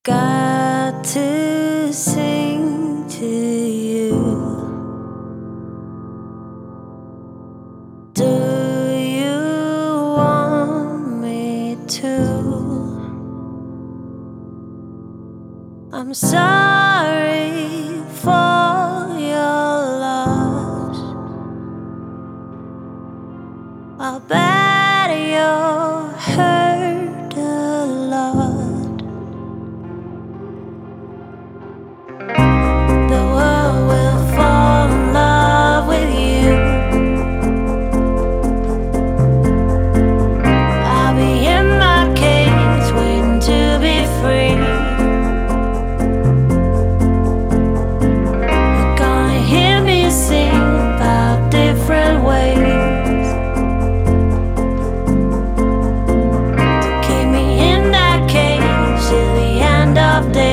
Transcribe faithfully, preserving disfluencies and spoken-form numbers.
got to sing to you. Do you want me to? I'm sorry for your loss. I'll bet you're hurt a lot. The world will fall in love with you. I'll be in my cage waiting to be free. You're gonna hear me sing about different ways to keep me in that cage till the end of days.